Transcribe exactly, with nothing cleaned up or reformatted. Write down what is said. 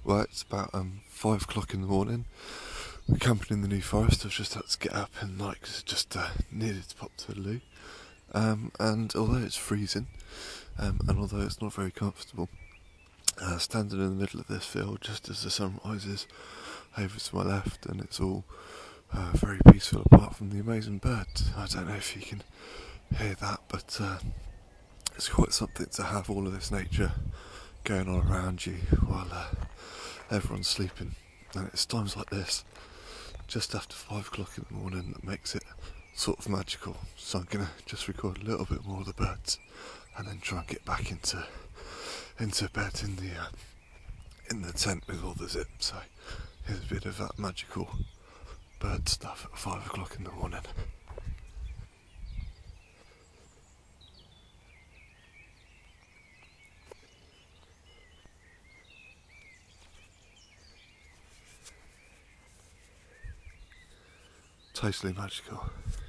Well, it's about um, five o'clock in the morning. We're camping in the New Forest. I've just had to get up and like just uh, needed to pop to the loo. Um, and although it's freezing, um, and although it's not very comfortable, uh, standing in the middle of this field just as the sun rises over to my left, and it's all uh, very peaceful apart from the amazing birds. I don't know if you can hear that, but uh, it's quite something to have all of this nature going on around you while uh, everyone's sleeping. And it's times like this, just after five o'clock in the morning, that makes it sort of magical. So I'm gonna just record a little bit more of the birds, and then try and get back into into bed in the uh, in the tent with all the zip. So here's a bit of that magical bird stuff at five o'clock in the morning. Totally magical.